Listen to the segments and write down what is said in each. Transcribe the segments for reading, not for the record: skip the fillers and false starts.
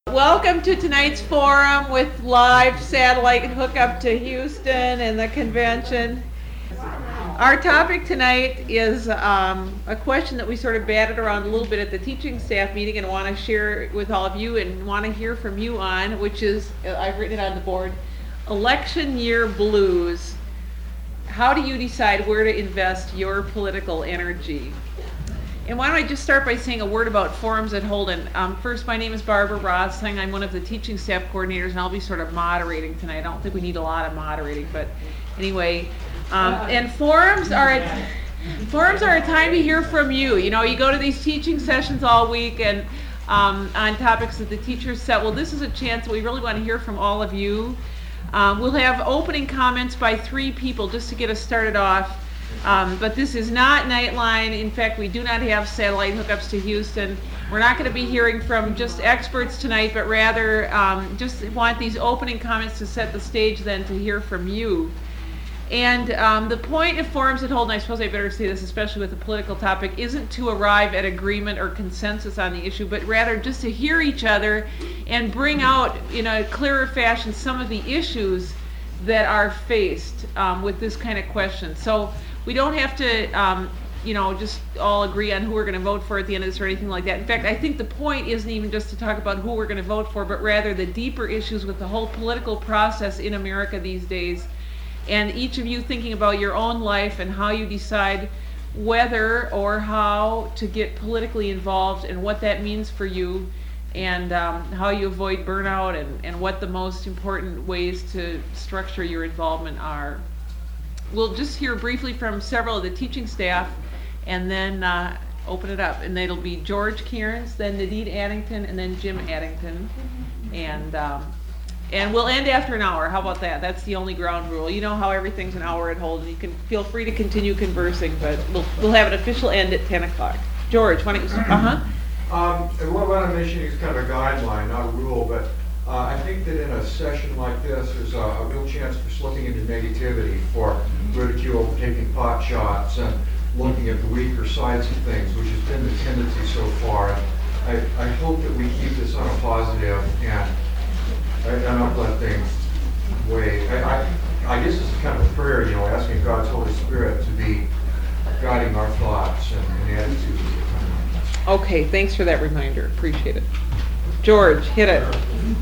Welcome to tonight's forum with live satellite hookup to Houston and the convention. Our topic tonight is a question that we sort of batted around a little bit at the teaching staff meeting and want to share it with all of you and want to hear from you on, which is, I've written it on the board, election year blues. How do you decide where to invest your political energy? And why don't I just start by saying a word about forums at Holden. First, my name is Barbara Rothsang. I'm one of the teaching staff coordinators, and I'll be sort of moderating tonight. I don't think we need a lot of moderating, but anyway. And forums are a time to hear from you. You know, you go to these teaching sessions all week and on topics that the teachers set. Well, this is a chance that we really want to hear from all of you. We'll have opening comments by 3 people just to get us started off. But this is not Nightline. In fact, we do not have satellite hookups to Houston. We're not going to be hearing from just experts tonight, but rather just want these opening comments to set the stage then to hear from you. And the point of forums at Holden, I suppose I better say this, especially with a political topic, isn't to arrive at agreement or consensus on the issue, but rather just to hear each other and bring out in a clearer fashion some of the issues that are faced with this kind of question. So we don't have to, just all agree on who we're going to vote for at the end of this or anything like that. In fact, I think the point isn't even just to talk about who we're going to vote for, but rather the deeper issues with the whole political process in America these days. And each of you thinking about your own life and how you decide whether or how to get politically involved and what that means for you, and how you avoid burnout, and what the most important ways to structure your involvement are. We'll just hear briefly from several of the teaching staff and then open it up. And it'll be George Cairns, then Nadine Addington, and then Jim Addington. And we'll end after an hour. How about that? That's the only ground rule. You know how everything's an hour at Holden. You can feel free to continue conversing, but we'll have an official end at 10 o'clock. George, why don't you start? What I'm mentioning is kind of a guideline, not a rule, but I think that in a session like this, there's a real chance for slipping into negativity, for ridicule, for taking pot shots, and looking at the weaker sides of things, which has been the tendency so far. And I hope that we keep this on a positive and not let things weigh. I guess this is kind of a prayer, asking God's Holy Spirit to be guiding our thoughts and attitudes. Okay, thanks for that reminder. Appreciate it. George, hit it.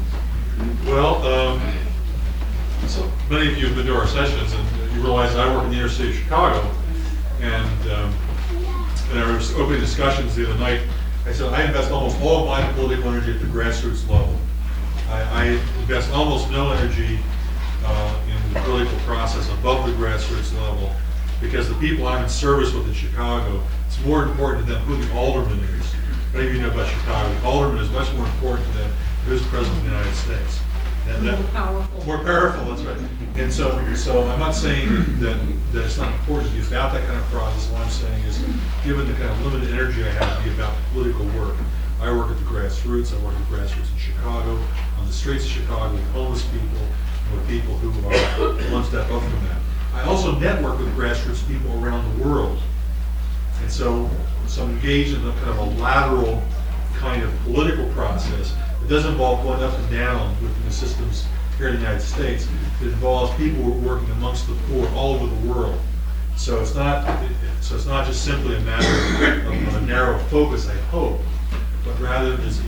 Well, so many of you have been to our sessions, and you realize I work in the inner city of Chicago. And in our opening discussions the other night, I said I invest almost all of my political energy at the grassroots level. I invest almost no energy in the political process above the grassroots level, because the people I'm in service with in Chicago, it's more important to them who the alderman is. Many of you know about Chicago. The alderman is much more important to them than who's president of the United States. And more powerful. More powerful, that's right. And so I'm not saying that it's not important to be about that kind of process. What I'm saying is, given the kind of limited energy I have to be about political work, I work at the grassroots. I work at the grassroots in Chicago, on the streets of Chicago, with homeless people, and with people who are one step up from that. I also network with grassroots people around the world. And so I'm engaged in a kind of a lateral kind of political process. It doesn't involve going up and down within the systems here in the United States. It involves people who are working amongst the poor all over the world. So it's not just simply a matter of a narrow focus, I hope, but rather is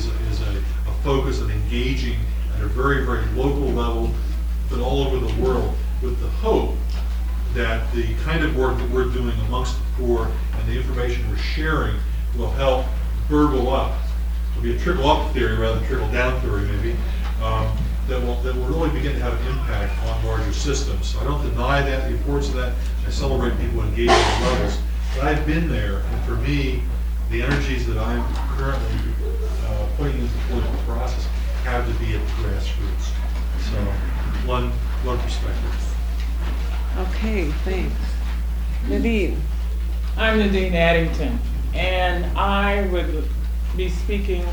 a focus of engaging at a very, very local level, but all over the world, with the hope that the kind of work that we're doing amongst the poor and the information we're sharing will help burble up. It'll be a trickle-up theory rather than trickle-down theory, maybe, that will really begin to have an impact on larger systems. So I don't deny that, the importance of that. I celebrate people engaging at levels. But I've been there, and for me, the energies that I'm currently putting into the political process have to be at the grassroots. So one perspective. Okay, thanks. Nadine. I'm Nadine Addington, and I would be speaking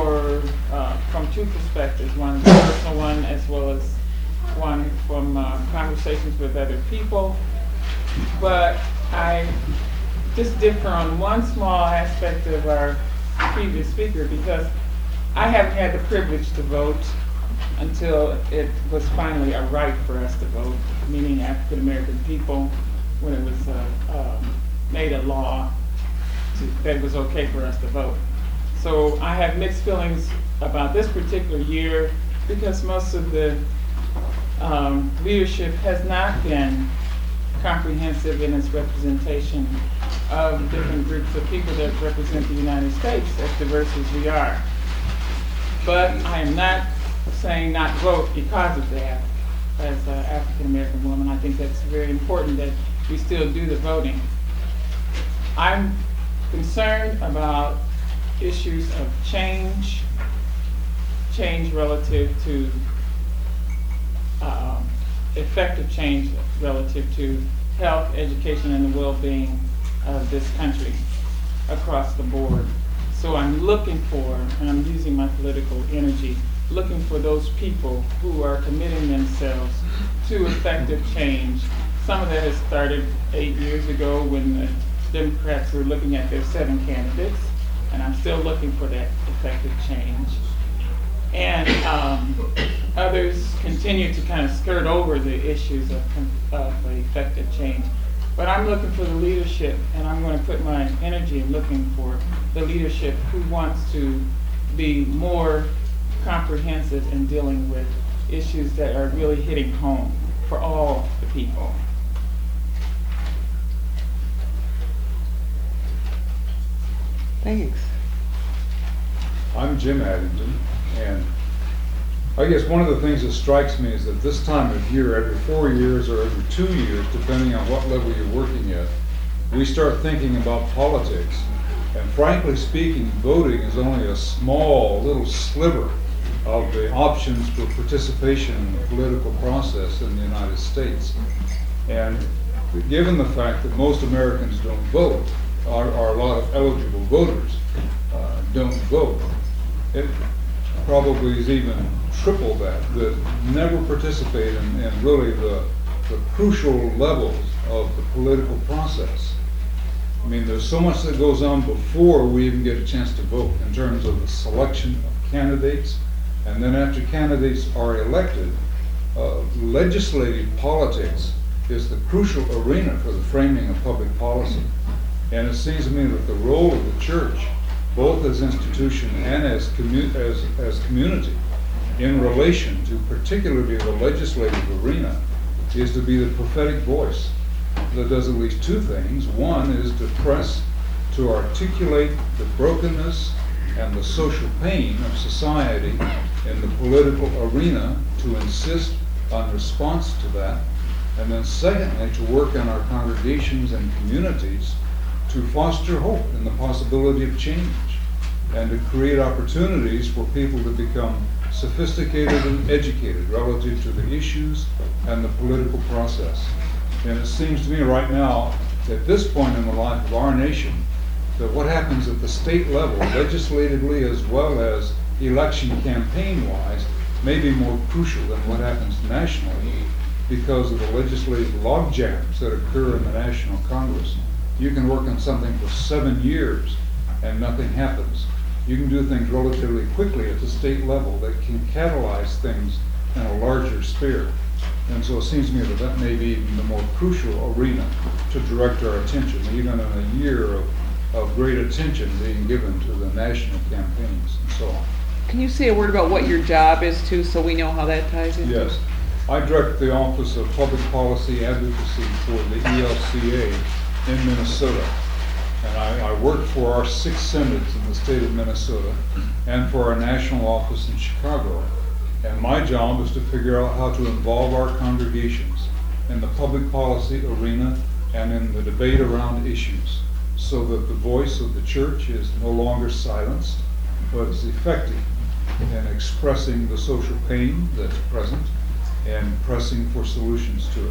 from 2 perspectives, one the personal one as well as one from conversations with other people. But I just differ on one small aspect of our previous speaker, because I haven't had the privilege to vote until it was finally a right for us to vote, meaning African American people, when it was made a law that it was okay for us to vote. So I have mixed feelings about this particular year because most of the leadership has not been comprehensive in its representation of different groups of people that represent the United States, as diverse as we are. But I am not saying not vote because of that. As an African American woman, I think that's very important that we still do the voting. I'm concerned about issues of change relative to effective change relative to health, education, and the well-being of this country across the board. So I'm looking for, and I'm using my political energy, looking for those people who are committing themselves to effective change. Some of that has started 8 years ago when the Democrats were looking at their 7 candidates, and I'm still looking for that effective change. And others continue to kind of skirt over the issues of effective change. But I'm looking for the leadership, and I'm going to put my energy in looking for the leadership who wants to be more comprehensive in dealing with issues that are really hitting home for all the people. Thanks. I'm Jim Addington, and I guess one of the things that strikes me is that this time of year, every 4 years or every 2 years, depending on what level you're working at, we start thinking about politics. And frankly speaking, voting is only a small little sliver of the options for participation in the political process in the United States. And given the fact that most Americans don't vote, or a lot of eligible voters don't vote, it probably is even triple that never participate in really the crucial levels of the political process. I mean, there's so much that goes on before we even get a chance to vote in terms of the selection of candidates, and then after candidates are elected, legislative politics is the crucial arena for the framing of public policy. And it seems to me that the role of the church, both as institution and as community, in relation to particularly the legislative arena, is to be the prophetic voice that does at least 2 things. One is to press to articulate the brokenness and the social pain of society in the political arena, to insist on response to that, and then secondly, to work in our congregations and communities to foster hope in the possibility of change, and to create opportunities for people to become sophisticated and educated relative to the issues and the political process. And it seems to me right now, at this point in the life of our nation, that what happens at the state level, legislatively as well as election campaign-wise, may be more crucial than what happens nationally because of the legislative logjams that occur in the National Congress. You can work on something for 7 years and nothing happens. You can do things relatively quickly at the state level that can catalyze things in a larger sphere. And so it seems to me that that may be even the more crucial arena to direct our attention, even in a year of great attention being given to the national campaigns and so on. Can you say a word about what your job is too, so we know how that ties in? Yes. I direct the Office of Public Policy Advocacy for the ELCA in Minnesota. And I work for our 6 synods in the state of Minnesota and for our national office in Chicago. And my job is to figure out how to involve our congregations in the public policy arena and in the debate around issues, so that the voice of the church is no longer silenced, but is effective in expressing the social pain that's present and pressing for solutions to it.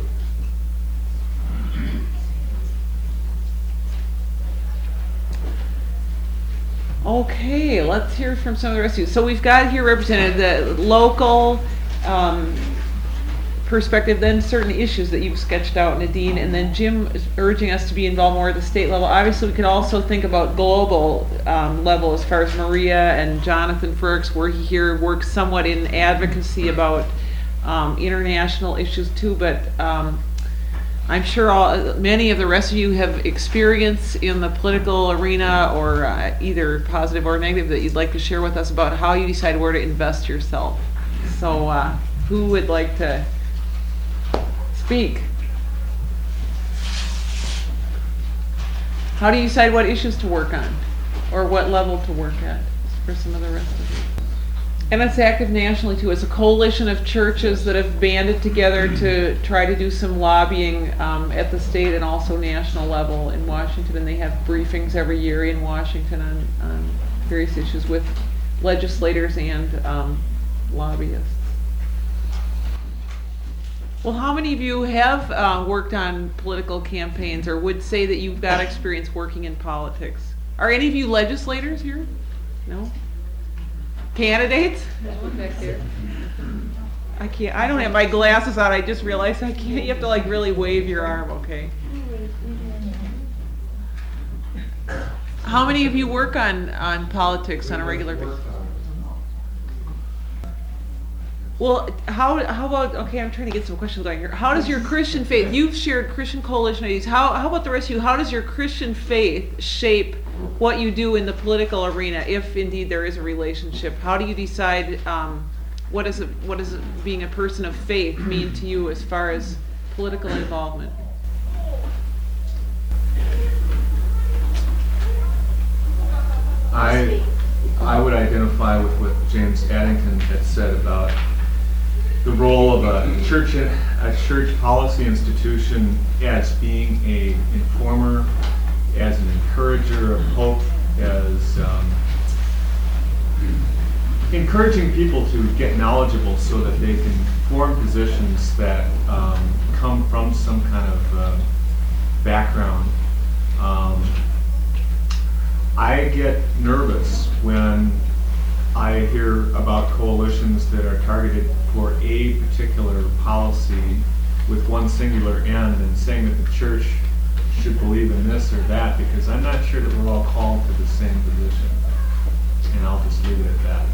Okay, let's hear from some of the rest of you. So we've got here represented the local perspective, then certain issues that you've sketched out, Nadine, and then Jim is urging us to be involved more at the state level. Obviously, we could also think about global level as far as Maria and Jonathan Ferks, where he here works somewhat in advocacy about international issues too, but I'm sure many of the rest of you have experience in the political arena, or either positive or negative, that you'd like to share with us about how you decide where to invest yourself. So who would like to speak? How do you decide what issues to work on, or what level to work at for some of the rest of you? And it's active nationally too. It's a coalition of churches that have banded together to try to do some lobbying at the state and also national level in Washington. And they have briefings every year in Washington on various issues with legislators and lobbyists. Well, how many of you have worked on political campaigns or would say that you've got experience working in politics? Are any of you legislators here? No? Candidates? I can't, I don't have my glasses on, I just realized I can't, you have to like really wave your arm, okay? How many of you work on politics on a regular basis? Well, how about, okay, I'm trying to get some questions going here. How does your Christian faith, you've shared Christian Coalition ideas, how about the rest of you, how does your Christian faith shape what you do in the political arena, if indeed there is a relationship? How do you decide, what does being a person of faith mean to you as far as political involvement? I would identify with what James Addington had said about the role of a church policy institution as being an informer, as an encourager of hope, as encouraging people to get knowledgeable so that they can form positions that come from some kind of background. I get nervous when I hear about coalitions that are targeted for a particular policy with one singular end and saying that the church should believe in this or that, because I'm not sure that we're all called to the same position. And I'll just leave it at that.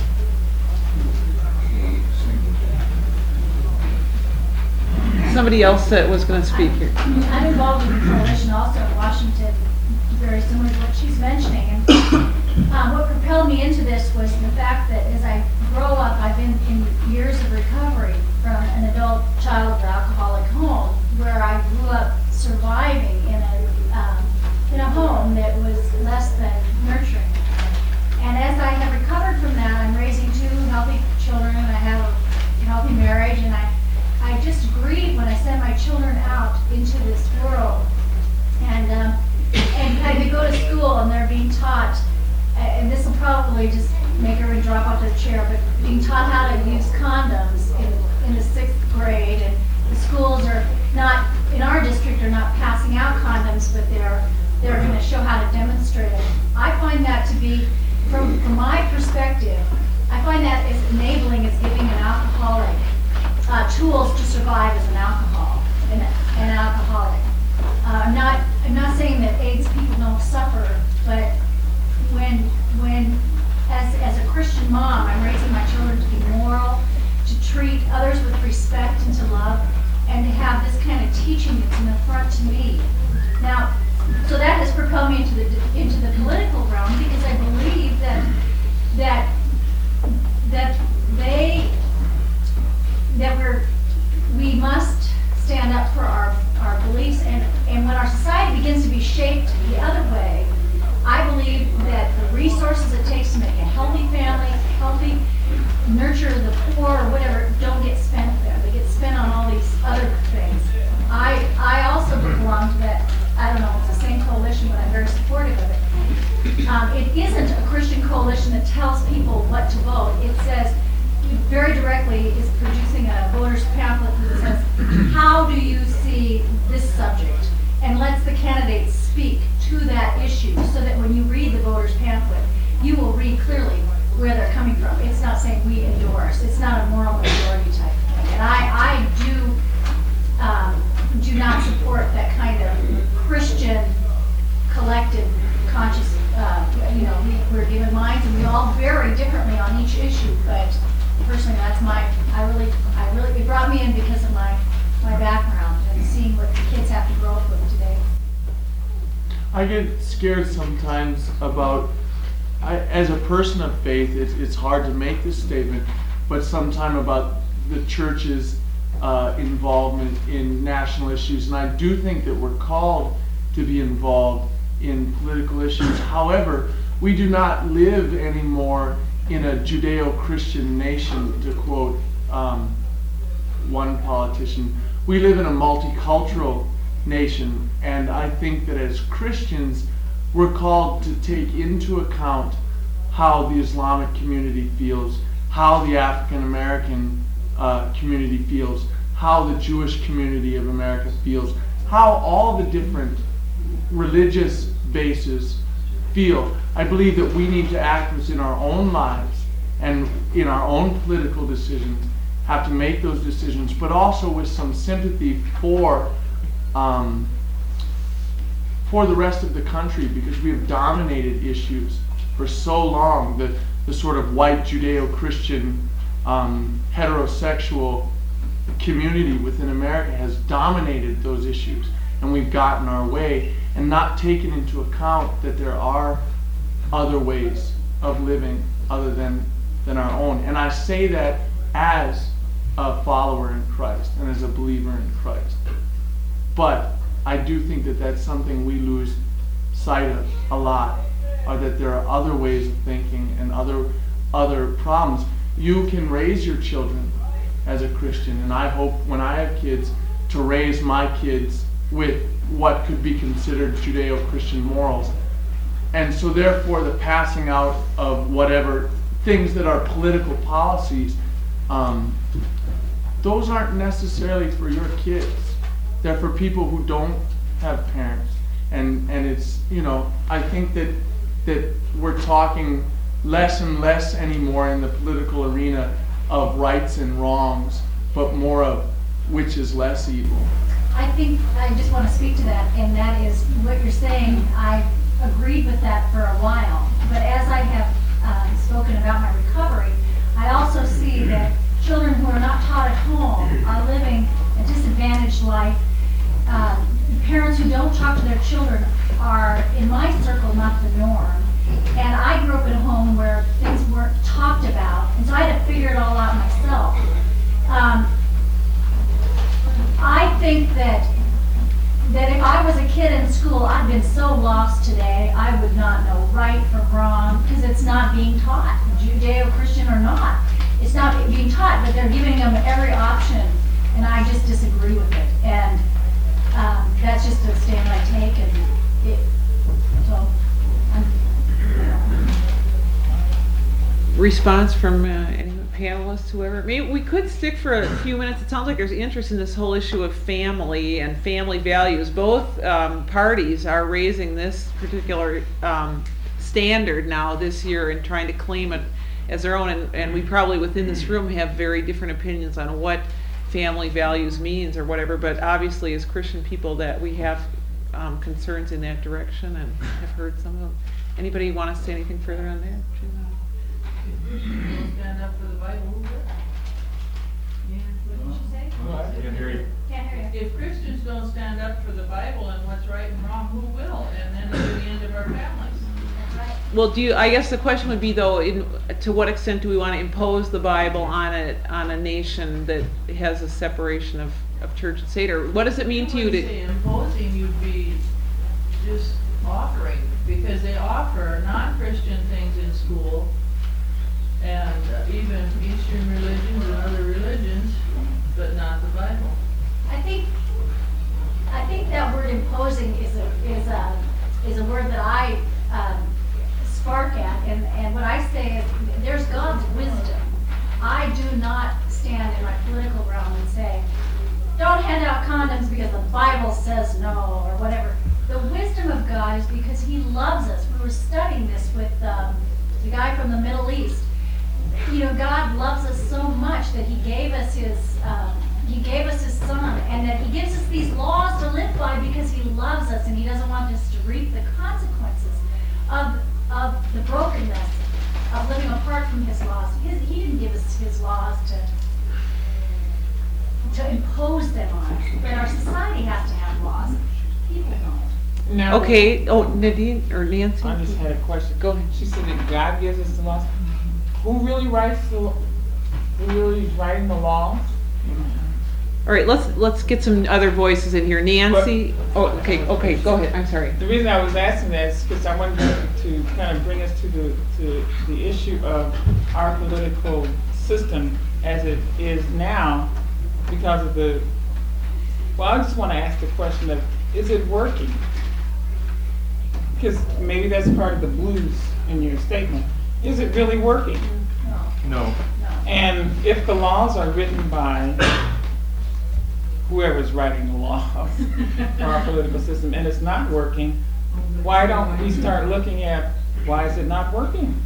Somebody else that was going to speak here. I'm involved in the coalition also in Washington, very similar to what she's mentioning. And what propelled me into this was the fact that as I grow up, I've been in years of recovery from an adult child of alcoholic home, where I grew up surviving in a home that was less than nurturing. And as I have recovered from that, I'm raising 2 healthy children, and I have a healthy marriage, and I just grieve when I send my children out into this world. And I could go to school and they're being taught, and this will probably just make everyone drop off the chair, but being taught how to use condoms in the 6th grade, and the schools are not, in our district, are not passing out condoms, but they're going to show how to demonstrate it. I find that to be, from my perspective, I find that as enabling as giving an alcoholic tools to survive as an alcoholic. I'm not saying that AIDS people don't suffer, but when as a Christian mom, I'm raising my children to be moral, to treat others with respect and to love, and to have this kind of teaching that's in the front to me. Now, so that has propelled me into the political realm, because I believe that we must stand up for our beliefs, and when our society begins to be shaped the other way, I believe that the resources it takes to make a healthy family, healthy, nurture the poor or whatever, don't get spent there. They get spent on all these other things. I also belong to that, I don't know if it's the same coalition, but I'm very supportive of it. It isn't a Christian coalition that tells people what to vote. It says, very directly, is producing a voter's pamphlet that says, how do you see this subject? And lets the candidates speak to that issue, so that when you read the voter's pamphlet, you will read clearly where they're coming from. It's not saying we endorse. It's not a moral majority type thing. And I do personally, that's it brought me in because of my background and seeing what the kids have to grow up with today. I get scared sometimes about, as a person of faith, it's hard to make this statement, but sometime about the church's involvement in national issues. And I do think that we're called to be involved in political issues. However, we do not live anymore in a Judeo-Christian nation, to quote one politician. We live in a multicultural nation, and I think that as Christians, we're called to take into account how the Islamic community feels, how the African American community feels, how the Jewish community of America feels, how all the different religious bases feel. I believe that we need to act within our own lives and in our own political decisions, have to make those decisions, but also with some sympathy for the rest of the country, because we have dominated issues for so long. The sort of white Judeo-Christian heterosexual community within America has dominated those issues, and we've gotten our way and not taken into account that there are other ways of living other than our own. And I say that as a follower in Christ and as a believer in Christ. But I do think that that's something we lose sight of a lot, or that there are other ways of thinking and other problems. You can raise your children as a Christian, and I hope when I have kids to raise my kids with what could be considered Judeo-Christian morals. And so therefore the passing out of whatever things that are political policies, those aren't necessarily for your kids. They're for people who don't have parents. And it's, I think that we're talking less and less anymore in the political arena of rights and wrongs, but more of which is less evil. I think I just want to speak to that, and that is what you're saying. I agreed with that for a while, but as I have spoken about my recovery, I also see that children who are not taught at home are living a disadvantaged life. Parents who don't talk to their children are, in my circle, not the norm. And I grew up in a home where things weren't talked about, and so I had to figure it all out myself. I think that if I was a kid in school, I'd been so lost today, I would not know right from wrong, because it's not being taught, Judeo-Christian or not. It's not being taught, but they're giving them every option, and I just disagree with it. And that's just a stand I take, and so Response from any panelists, whoever. Maybe we could stick for a few minutes. It sounds like there's interest in this whole issue of family and family values. Both parties are raising this particular standard now this year and trying to claim it as their own. And we probably within this room have very different opinions on what family values means or whatever. But obviously, as Christian people, that we have concerns in that direction and have heard some of them. Anybody want to say anything further on that? Stand up for the Bible, who will? Yeah, what did she say? Can't hear you. can't hear you. If Christians don't stand up for the Bible and what's right and wrong, who will? And then it'll be the end of our families. Right. Well, I guess the question would be though, to what extent do we want to impose the Bible on a nation that has a separation of church and state? Or what does it mean to you I wouldn't say imposing, you'd be just offering, because they offer non-Christian things in school, and even Eastern religions and other religions, but not the Bible. I think that word imposing is a word that I spark at, and what I say is there's God's wisdom. I do not stand in my political realm and say, don't hand out condoms because the Bible says no, or whatever. The wisdom of God is because He loves us. We were studying this with the guy from the Middle East. You know, God loves us so much that He gave us His Son, and that He gives us these laws to live by because He loves us and He doesn't want us to reap the consequences of the brokenness of living apart from His laws. He didn't give us his laws to impose them on us. But our society has to have laws. People don't. Now, Okay, oh, Nadine or Nancy? I just had a question. Go ahead. She said that God gives us the laws. Who really writes who really is writing the laws? All right, let's get some other voices in here. Nancy? Oh, okay, go ahead, I'm sorry. The reason I was asking that is because I wanted to kind of bring us to the issue of our political system as it is now because of the, well, I just want to ask the question of, is it working? Because maybe that's part of the blues in your statement. Is it really working? No. And if the laws are written by whoever's writing the laws for our political system and it's not working, why don't we start looking at why is it not working?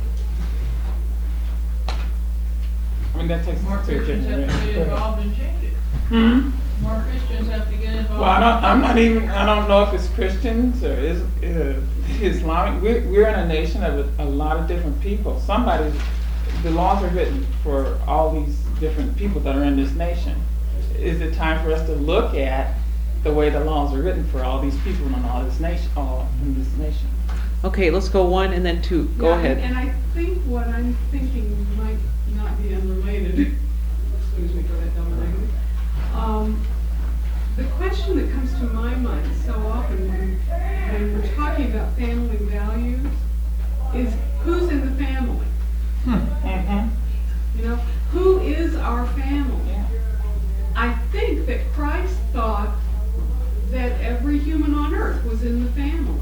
I mean, that takes More Christians have to get involved and change it. Hmm? More Christians have to get involved. Well, I don't know if it's Christians or Islamic. We're in a nation of a lot of different people. The laws are written for all these different people that are in this nation. Is it time for us to look at the way the laws are written for all these people in all in this nation? Okay, let's go 1 and then 2. Go Yeah, ahead. And I think what I'm thinking might not be unrelated. Excuse me for that double negative. The question that comes to my mind so often when we're talking about family values is who's in the family? Mm-hmm. You know, who is our family? Yeah. I think that Christ thought that every human on earth was in the family.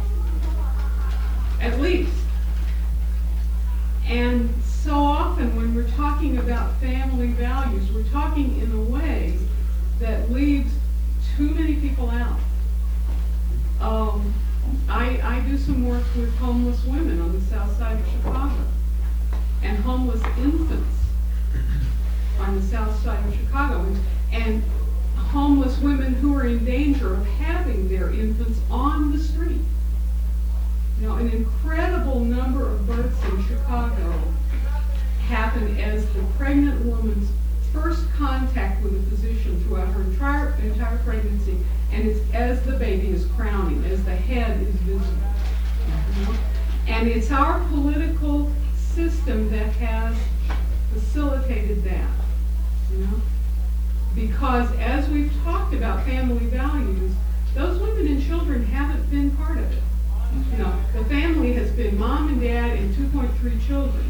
At least. And so often when we're talking about family values, we're talking in a way that leaves too many people out. I do some work with homeless women on the south side of Chicago and homeless infants on the south side of Chicago and homeless women who are in danger of having their infants on the street. You know, an incredible number of births in Chicago happen as the pregnant woman's first contact with a physician throughout her entire pregnancy, and it's as the baby is crowning, as the head is visible. You know? And it's our political system that has facilitated that, you know? Because as we've talked about family values, those women and children haven't been part of it. You know, the family has been mom and dad and 2.3 children.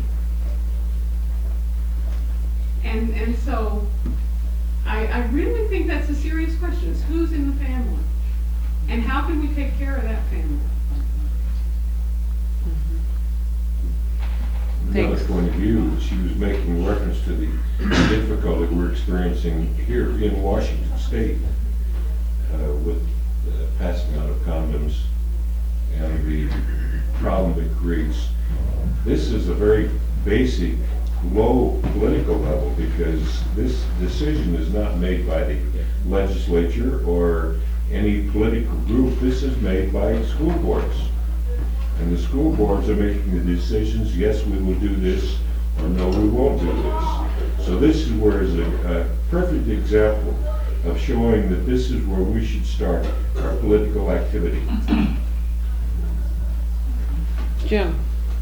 And so I really think that's a serious question, is who's in the family? And how can we take care of that family? Thanks. Another point of view, she was making reference to the difficulty we're experiencing here in Washington State with passing out of condoms and the problem it creates. This is a very basic, low political level because this decision is not made by the legislature or any political group. This is made by school boards. And the school boards are making the decisions, yes, we will do this, or no, we won't do this. So this is where is a perfect example of showing that this is where we should start our political activity. Jim?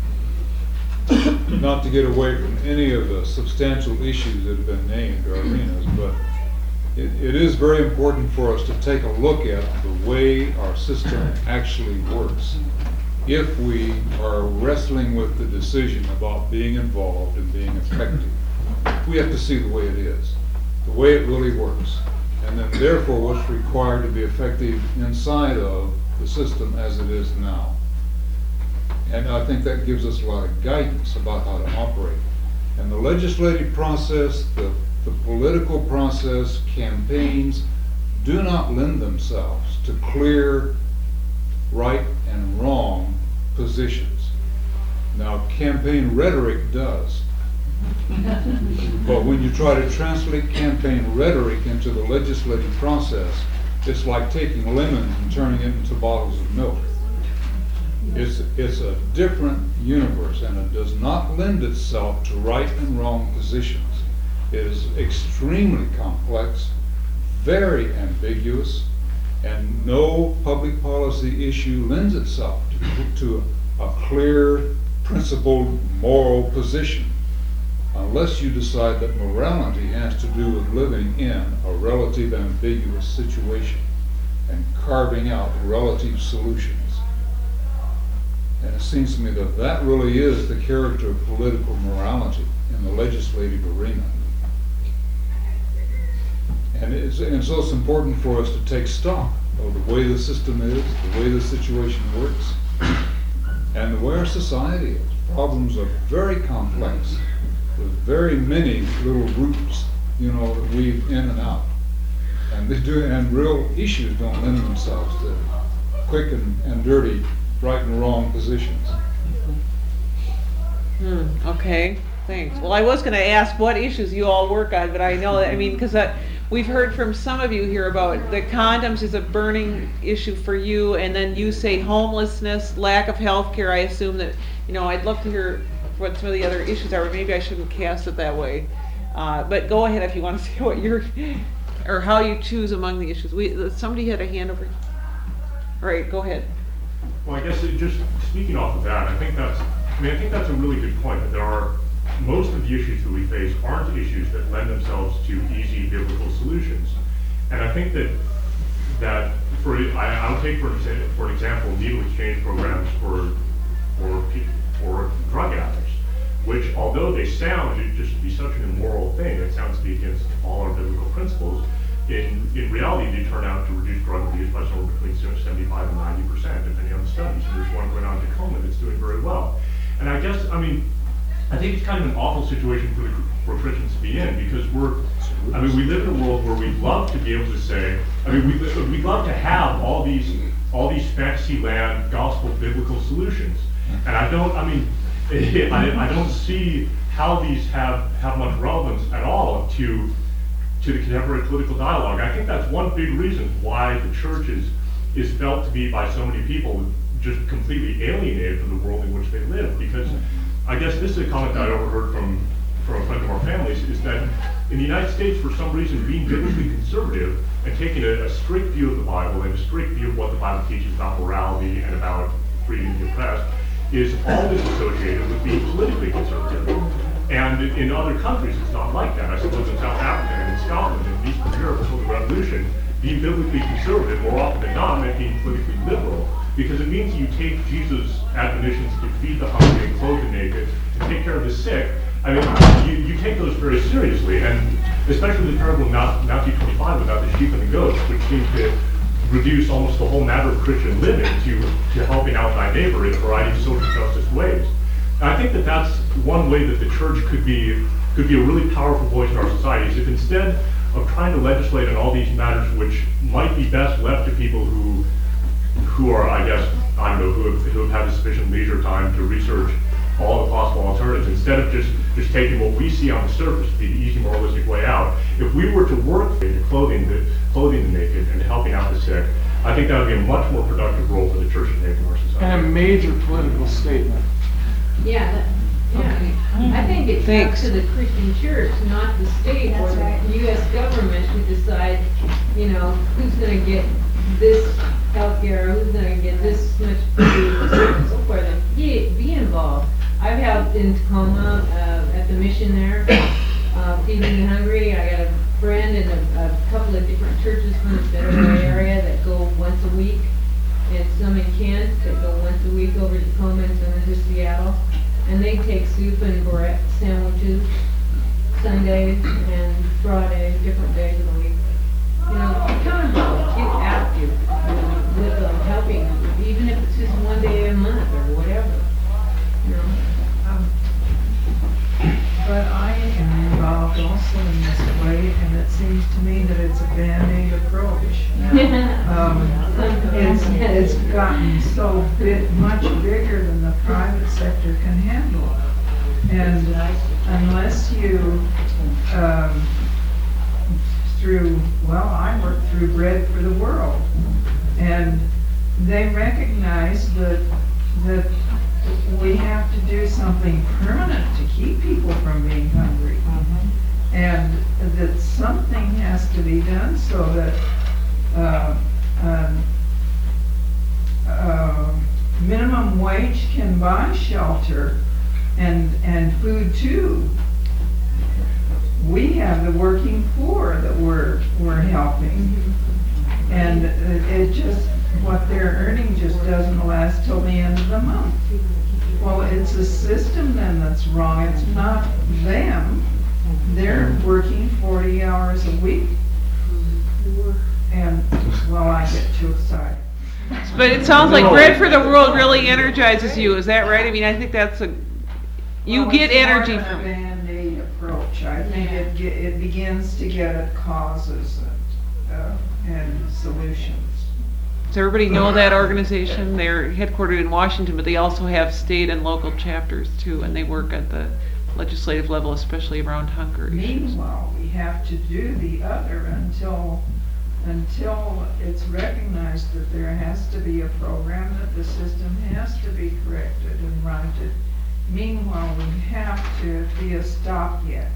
Not to get away from any of the substantial issues that have been named or arenas, but it is very important for us to take a look at the way our system actually works. If we are wrestling with the decision about being involved and being effective, we have to see the way it is, the way it really works, and then therefore what's required to be effective inside of the system as it is now. And I think that gives us a lot of guidance about how to operate. And the legislative process, the political process, campaigns do not lend themselves to clear right and wrong positions. Now, campaign rhetoric does. But when you try to translate campaign rhetoric into the legislative process, it's like taking lemons and turning it into bottles of milk. It's a different universe, and it does not lend itself to right and wrong positions. It is extremely complex, very ambiguous, and no public policy issue lends itself to a clear, principled, moral position, unless you decide that morality has to do with living in a relative ambiguous situation and carving out relative solutions. And it seems to me that that really is the character of political morality in the legislative arena. And so it's important for us to take stock of the way the system is, the way the situation works, and the way our society is. Problems are very complex, with very many little groups, that weave in and out. And real issues don't lend themselves to quick and dirty, right and wrong positions. Okay, thanks. Well, I was going to ask what issues you all work on, but I know that, because we've heard from some of you here about the condoms is a burning issue for you, and then you say homelessness, lack of health care. I assume that, I'd love to hear what some of the other issues are, but maybe I shouldn't cast it that way. But go ahead if you want to say what or how you choose among the issues. Somebody had a hand over. All right, go ahead. Well, I guess just speaking off of that, I think that's a really good point, that most of the issues that we face aren't issues that lend themselves to easy biblical solutions. And I think I'll take for example needle exchange programs for drug addicts, which although they sound just to be such an immoral thing, it sounds to be against all our biblical principles, in reality they turn out to reduce drug abuse by somewhere between 75 and 90%, depending on the studies. And there's one going on in Tacoma that's doing very well. And I think it's kind of an awful situation for Christians to be in, because we live in a world where we'd love to be able to say, we'd love to have all these fantasy land gospel biblical solutions. And I don't see how these have much relevance at all to the contemporary political dialogue. I think that's one big reason why the church is felt to be by so many people just completely alienated from the world in which they live. Because I guess this is a comment that I overheard from a friend of our families, is that in the United States, for some reason, being biblically conservative and taking a strict view of the Bible and a strict view of what the Bible teaches about morality and about freedom the oppressed is always associated with being politically conservative. And in other countries, it's not like that. I suppose in South Africa and in Scotland, at least in Europe before the Revolution, being biblically conservative more often than not meant being politically liberal, because it means you take Jesus' admonitions to feed the hungry and clothe the naked and take care of the sick. You take those very seriously, and especially the parable of Matthew 25 about the sheep and the goats, which seems to reduce almost the whole matter of Christian living to helping out thy neighbor in a variety of social justice ways. And I think that that's one way that the church could be a really powerful voice in our society, is if instead of trying to legislate on all these matters which might be best left to people who are, who have had sufficient leisure time to research all the possible alternatives, instead of just taking what we see on the surface to be the easy moralistic way out, if we were to work into clothing the naked and helping out the sick, I think that would be a much more productive role for the church to take in our society. And a major political statement. Yeah. I think it's up to the Christian church, not the state or the U.S. government to decide, who's going to get this health care, who's going to get this much food, and so forth, and be involved. I've helped in Tacoma at the mission there, feeding the hungry. I got a friend in a couple of different churches from the Federal area that go once a week, and some in Kent that go once a week over to Tacoma and some into Seattle. And they take soup and bread sandwiches Sundays and Fridays, different days of the week. Accountable, get active with helping them, even if it's just one day a month or whatever. But I am involved also in this way, and it seems to me that it's a Band-Aid approach. It's gotten so much bigger than the private sector can handle. And unless you, I work through Bread for the World, and they recognize that that we have to do something permanent to keep people from being hungry. And that something has to be done so that minimum wage can buy shelter and food too. We have the working poor that we're helping. And it just, what they're earning just doesn't last till the end of the month. Well, it's the system then that's wrong. It's not them. They're working 40 hours a week. And, well, I get too excited. But it sounds like Bread for the World really energizes you, is that right? I mean, I think that's you get energy It's more from than a Band-Aid approach. I think it begins to get at causes and solutions. Does everybody know that organization? They're headquartered in Washington, but they also have state and local chapters too, and they work at the legislative level, especially around hunger issues. Meanwhile, we have to do the other until it's recognized that there has to be a program, that the system has to be corrected and righted. Meanwhile, we have to be a stopgap.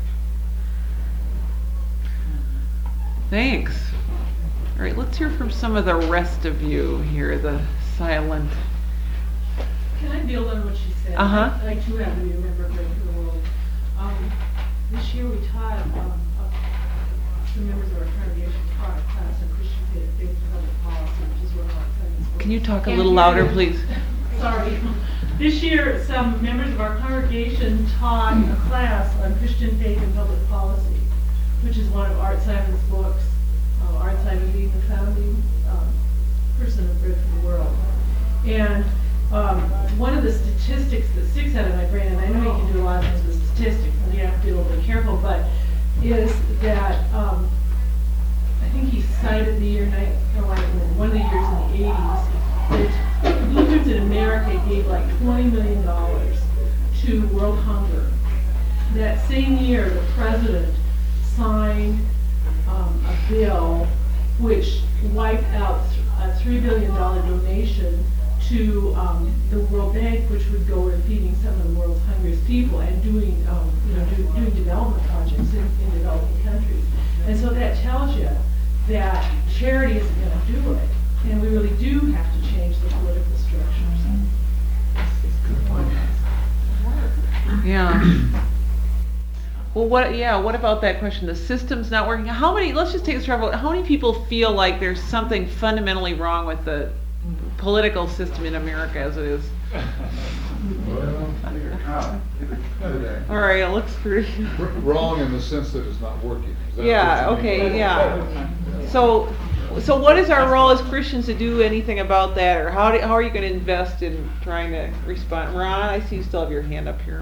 Thanks. All right, let's hear from some of the rest of you here, the silent. Can I build on what she said? Uh-huh. I too happen to be a member of Bread for the World. This year we taught, some members of our congregation taught a class on Christian faith and public policy, which is what I'm Can you talk a little louder, please? Sorry. This year, some members of our congregation taught a class on Christian faith and public policy, which is one of Art Simon's books. Art Simon being the founding person of Bread for the World. And one of the statistics that sticks out of my brain, and I know you can do a lot of things with statistics, and you have to be a little bit careful, but is that I think he cited the year, one of the years in the 80s, that Lutherans in America gave like $20 million to world hunger. That same year, the president signed a bill which wiped out a $3 billion donation to the World Bank, which would go to feeding some of the world's hungriest people and doing doing development projects in developing countries. And so that tells you that charity isn't going to do it, and we really do have to change the political structures. Yeah. Well, what about that question? The system's not working. Let's just take this trouble. How many people feel like there's something fundamentally wrong with the political system in America as it is? All right, it looks pretty. Wrong in the sense that it's not working. Is that Yeah, what you mean? okay, yeah. So what is our role as Christians to do anything about that, or how are you going to invest in trying to respond? Ron, I see you still have your hand up here.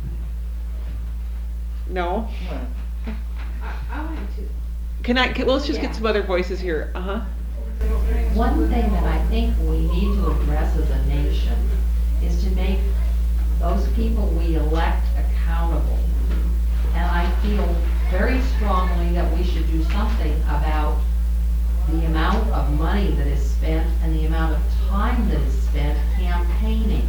No? I wanted to. Let's just get some other voices here. Uh-huh. One thing that I think we need to address as a nation is to make those people we elect accountable. And I feel very strongly that we should do something about the amount of money that is spent and the amount of time that is spent campaigning.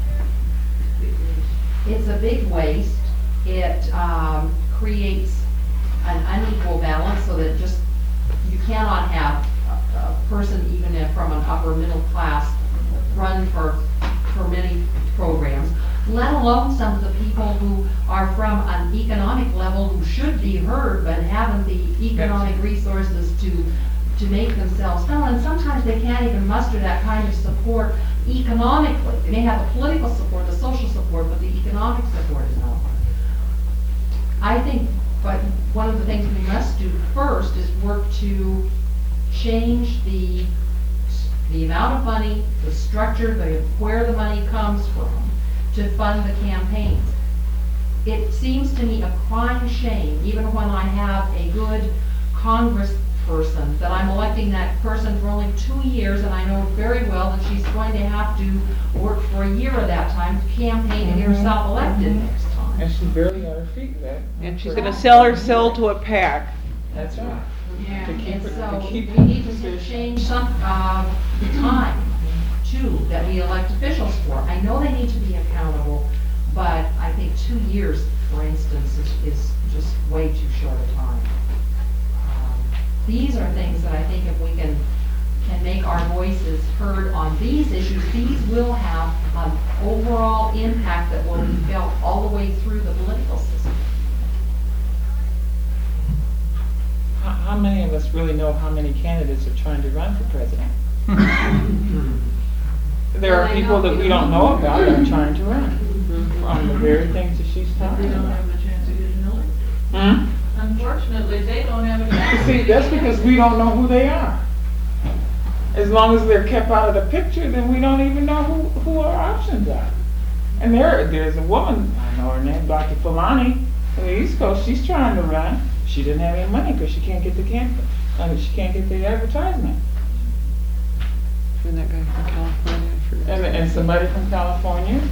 It's a big waste. It creates an unequal balance so that you cannot have a person even from an upper middle class run for many programs, let alone some of the people who are from an economic level who should be heard but haven't the economic resources to make themselves known. And sometimes they can't even muster that kind of support economically. They may have the political support, the social support, but the economic support is not. I think, but one of the things we must do first is work to change the amount of money, the structure, where the money comes from to fund the campaigns. It seems to me a crying shame, even when I have a good congressperson, that I'm electing that person for only 2 years, and I know very well that she's going to have to work for a year of that time to campaign and get herself elected next time. And she's barely on her feet, right? And she's going to sell her soul to a PAC. That's right. Yeah, To keep and it- so to keep we need to change some the time too, that we elect officials for. I know they need to be accountable, but I think 2 years, for instance, is just way too short a time. These are things that I think if we can make our voices heard on these issues, these will have an overall impact that will be felt all the way through the political system. How many of us really know how many candidates are trying to run for president? There are people that we don't know about that are trying to run on the very things that she's talking They don't about. have a chance of getting elected. Unfortunately, they don't have a chance. See, that's because we don't know who they are. As long as they're kept out of the picture, then we don't even know who our options are. And there's a woman, I know her name, Dr. Fulani, on the East Coast. She's trying to run. She didn't have any money because she can't get the campaign. She can't get the advertisement. And that guy from California. I forget. And somebody from California.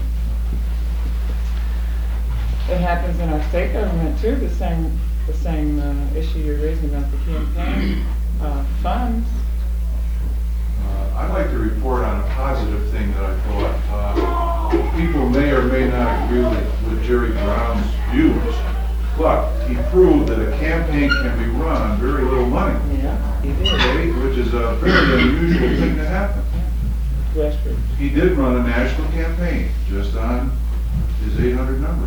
It happens in our state government too. The same issue you're raising about the campaign funds. I'd like to report on a positive thing that I thought. People may or may not agree with Jerry Brown's views, but he proved that a campaign can be run on very little money. Yeah, he did. Okay, which is a very unusual thing to happen. He did run a national campaign just on his 800 number.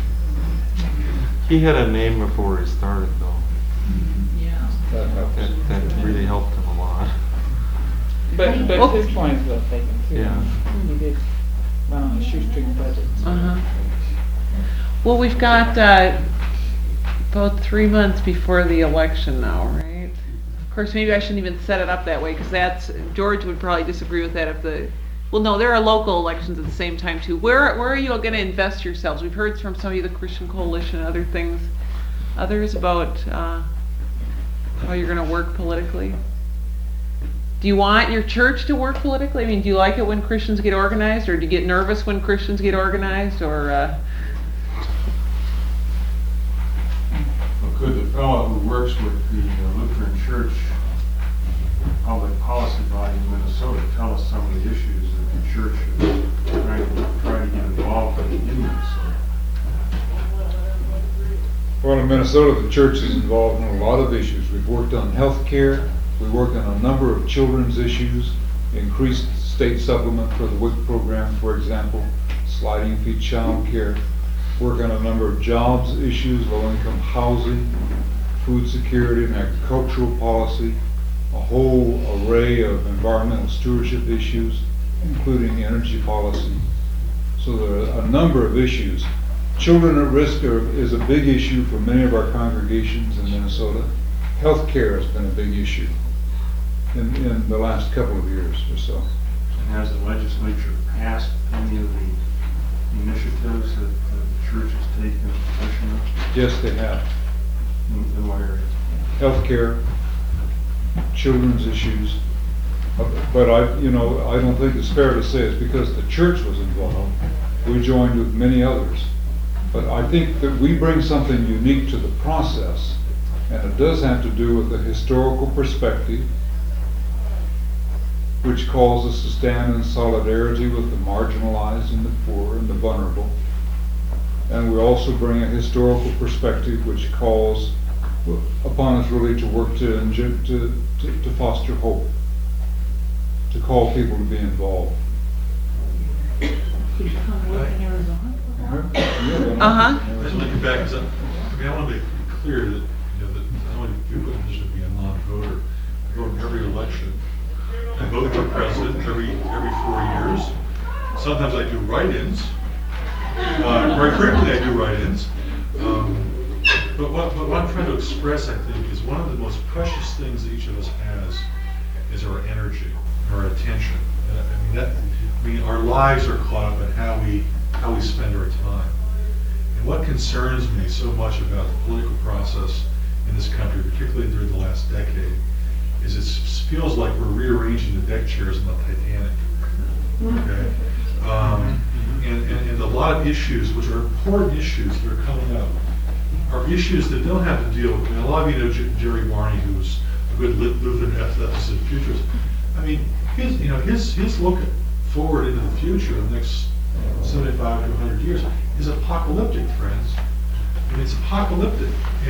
He had a name before he started, though. Yeah. That helps. That really helped him a lot. But his point is well taken too. Yeah. He did run on a shoestring budget. Well, we've got about 3 months before the election now, right? Of course, maybe I shouldn't even set it up that way, because George would probably disagree with that well, no, there are local elections at the same time too. Where are you going to invest yourselves? We've heard from some of you, the Christian Coalition and other things, others about how you're going to work politically. Do you want your church to work politically? I mean, do you like it when Christians get organized, or do you get nervous when Christians get organized, or? Could the fellow who works with the Lutheran Church public policy body in Minnesota tell us some of the issues that the church is trying to get involved in Minnesota? Well, in Minnesota, the church is involved in a lot of issues. We've worked on health care. We work on a number of children's issues, increased state supplement for the WIC program, for example, sliding fee child care. Work on a number of jobs issues, low-income housing, food security and agricultural policy, a whole array of environmental stewardship issues, including energy policy. So there are a number of issues. Children at risk is a big issue for many of our congregations in Minnesota. Health care has been a big issue in the last couple of years or so. And has the legislature passed any of the initiatives that the church has taken possession of? Yes, they have. In what areas? Health care, children's issues. But I don't think it's fair to say it's because the church was involved. We joined with many others. But I think that we bring something unique to the process, and it does have to do with the historical perspective, which calls us to stand in solidarity with the marginalized and the poor and the vulnerable. And we also bring a historical perspective which calls upon us really to work to foster hope, to call people to be involved. Could you come work in Arizona? I'd like to back this up. I want to be clear that, that I don't want to be put in a position to be a non-voter. I vote in every election. I vote for president every 4 years. Sometimes I do write-ins. Very frequently I do write-ins. But what I'm trying to express, I think, is one of the most precious things that each of us has is our energy, our attention. Our lives are caught up in how we spend our time. And what concerns me so much about the political process in this country, particularly during the last decade, is it feels like we're rearranging the deck chairs on the Titanic. Okay? And a lot of issues, which are important issues that are coming up, are issues that don't have to deal with, a lot of you know Jerry Barney, who was a good Lutheran ethicist and futurist. His look at forward into the future, the next 75 to 100 years, is apocalyptic, friends. I mean, it's apocalyptic.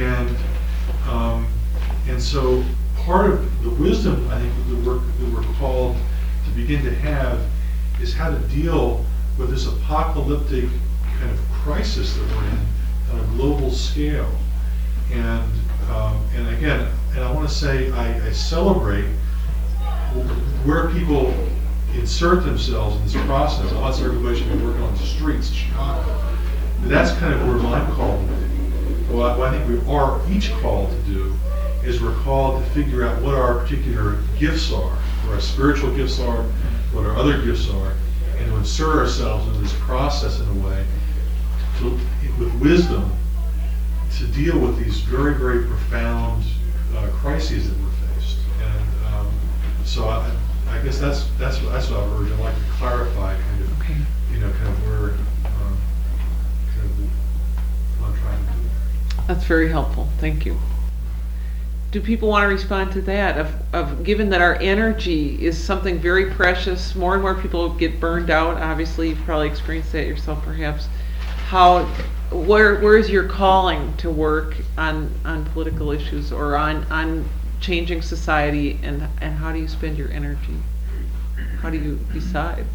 And so part of the wisdom, I think, that we're called to begin to have is how to deal with this apocalyptic kind of crisis that we're in on a global scale. And again, I want to say I celebrate where people insert themselves in this process. I'm not saying everybody should be working on the streets of Chicago, but that's kind of where I'm called to do. What I think we are each called to do is we're called to figure out what our particular gifts are, what our spiritual gifts are, what our other gifts are, and to insert ourselves into this process in a way with wisdom to deal with these very, very profound crises that we're faced. And so I guess that's what I've heard. I'd like to clarify kind of, kind of where, kind of what I'm trying to do. That's very helpful. Thank you. Do people want to respond to that? Of given that our energy is something very precious, more and more people get burned out. Obviously, you've probably experienced that yourself, perhaps. Where is your calling to work on political issues or on changing society, and how do you spend your energy? How do you decide?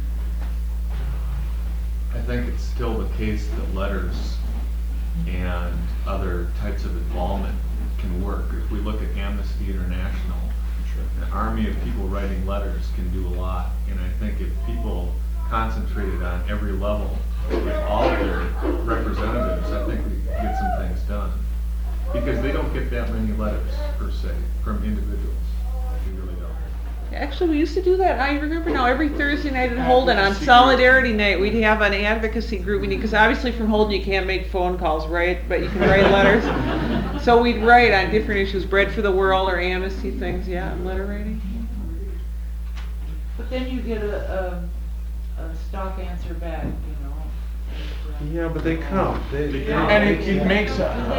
I think it's still the case that letters and other types of involvement can work. If we look at Amnesty International, an army of people writing letters can do a lot. And I think if people concentrated on every level with all of their representatives, I think we could get some things done. Because they don't get that many letters, per se, from individuals. They really don't. Actually, we used to do that. I remember now, every Thursday night at Holden on Solidarity Night, we'd have an advocacy group meeting, because obviously from Holden you can't make phone calls, right? But you can write letters. So we'd write on different issues, Bread for the World or Amnesty things, yeah, and letter writing. But then you get a stock answer back, Yeah, but they count. They count. And it makes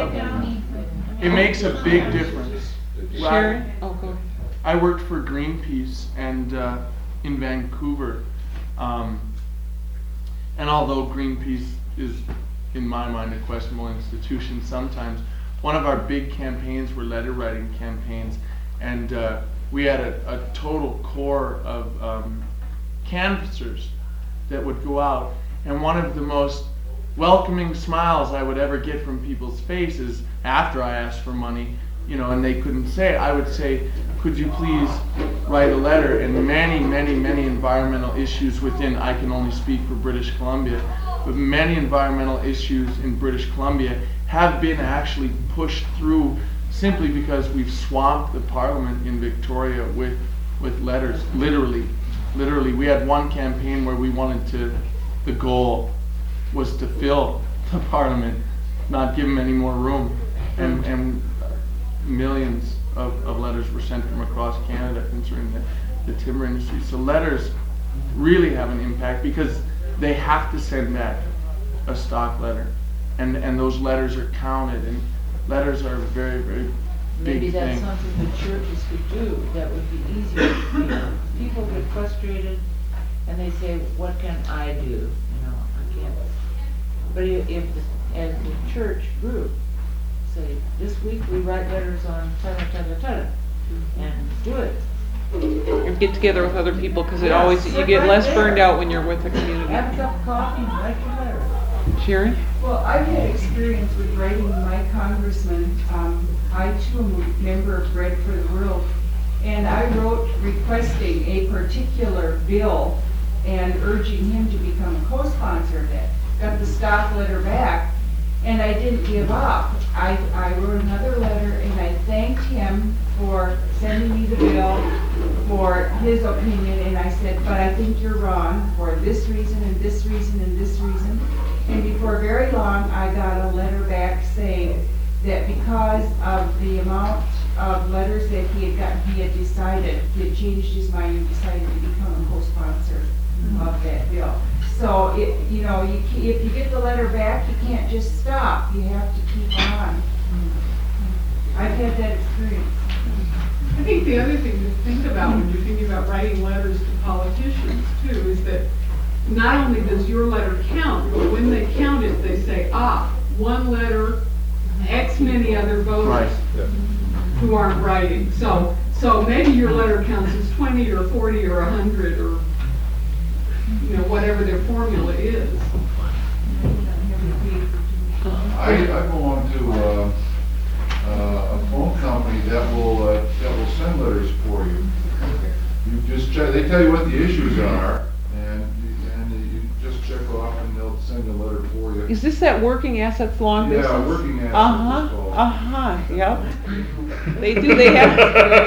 a big difference. Sharon? Oh, go ahead. I worked for Greenpeace and in Vancouver, and although Greenpeace is, in my mind, a questionable institution sometimes, one of our big campaigns were letter writing campaigns, and we had a total core of canvassers that would go out, and one of the most welcoming smiles I would ever get from people's faces after I asked for money, and they couldn't say it, I would say, could you please write a letter? And many, many, many environmental issues within, I can only speak for British Columbia, but many environmental issues in British Columbia have been actually pushed through simply because we've swamped the Parliament in Victoria with letters, literally. We had one campaign where we the goal was to fill the Parliament, not give them any more room, and millions of letters were sent from across Canada concerning the timber industry. So letters really have an impact because they have to send back a stock letter, and those letters are counted, and letters are a very, very big Maybe that's thing. something the churches could do that would be easier. People get frustrated and they say, what can I do? I can't. But as the church group, say, this week we write letters on ta-da, and do it. And get together with other people, because you get less burned out when you're with the community. Have a cup of coffee and write your letter. Sharon? Well, I've had experience with writing my congressman. I too am a member of Bread for the World, and I wrote requesting a particular bill and urging him to become a co-sponsor of it. Got the stock letter back, and I didn't give up. I wrote another letter, and I thanked him for sending me the bill, for his opinion, and I said, but I think you're wrong for this reason and this reason and this reason. And before very long, I got a letter back saying that because of the amount of letters that he had decided, he had changed his mind and decided to become a co-sponsor of that bill. So, if you get the letter back, you can't just stop. You have to keep on. I've had that experience. I think the other thing to think about when you're thinking about writing letters to politicians too is that not only does your letter count, but when they count it, they say, one letter, X many other voters Right. who aren't writing. So maybe your letter counts as 20 or 40 or 100 or, whatever their formula is. I belong to a phone company that will send letters for you. You just check, they tell you what the issues are, and you just check off and they'll send a letter for you. Is this that working assets long distance? Yeah, working assets. Yep. They do, they have.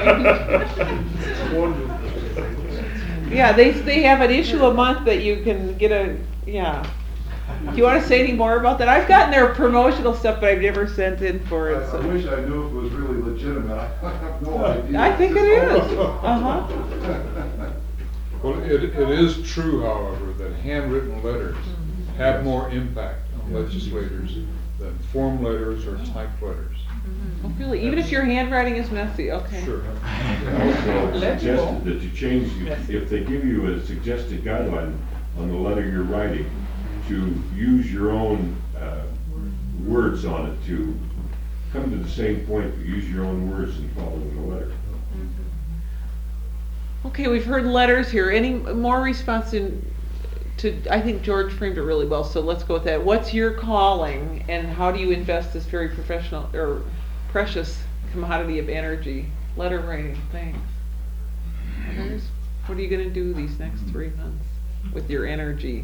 Yeah, they have an issue a month that you can get yeah. Do you want to say any more about that? I've gotten their promotional stuff, but I've never sent in for it. I wish I knew if it was really legitimate. I have no idea. I think it is. Well, it is true, however, that handwritten letters have more impact on legislators than form letters or typed letters. Oh, really? Even if your handwriting is messy? Okay. Sure. Also suggested that you change, if they give you a suggested guideline on the letter you're writing, to use your own words on it, to come to the same point, but use your own words in following the letter. Okay, we've heard letters here. Any more response I think George framed it really well, so let's go with that. What's your calling, and how do you invest this very professional or precious commodity of energy? Letter writing, thanks. Others? What are you going to do these next 3 months with your energy?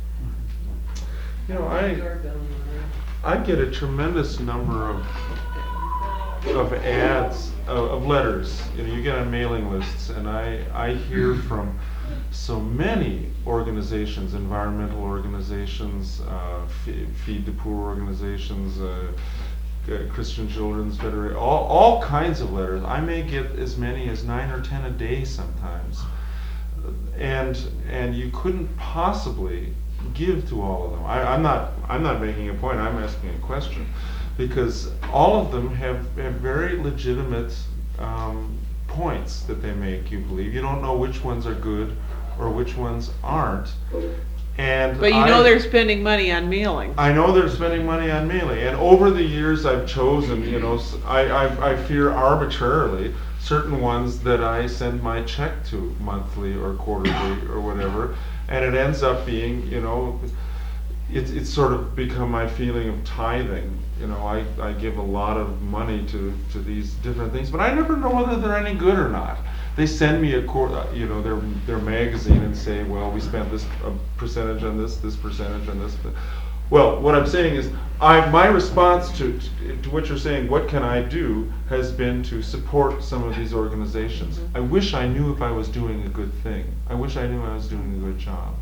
I get a tremendous number of ads, of letters. You get on mailing lists, and I hear from so many organizations, environmental organizations, Feed the Poor organizations, Christian Children's Federation, all kinds of letters. I may get as many as 9 or 10 a day sometimes, and you couldn't possibly give to all of them. I'm not making a point. I'm asking a question, because all of them have very legitimate points that they make. You believe you don't know which ones are good or which ones aren't, and but you know they're spending money on mailing. I know they're spending money on mailing, and over the years I've chosen. I fear arbitrarily certain ones that I send my check to monthly or quarterly or whatever. And it ends up being, it's sort of become my feeling of tithing. I give a lot of money to these different things, but I never know whether they're any good or not. They send me their magazine and say, well, we spent this percentage on this percentage on this. Well, what I'm saying is, my response to what you're saying, what can I do, has been to support some of these organizations. I wish I knew if I was doing a good thing. I wish I knew I was doing a good job.